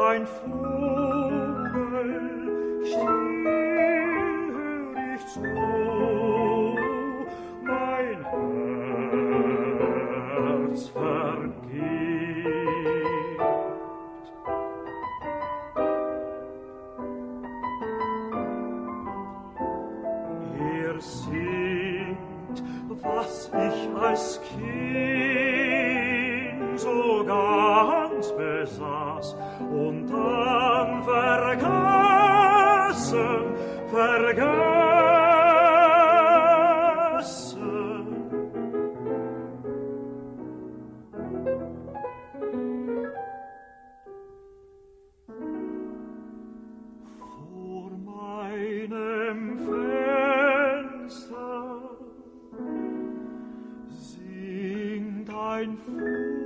ein Vogel, still hör ich zu, mein Herz vergeht. Er singt, was ich als Kind so ganz besaß, und dann vergessen. Vor meinem Fenster singt ein Vogel,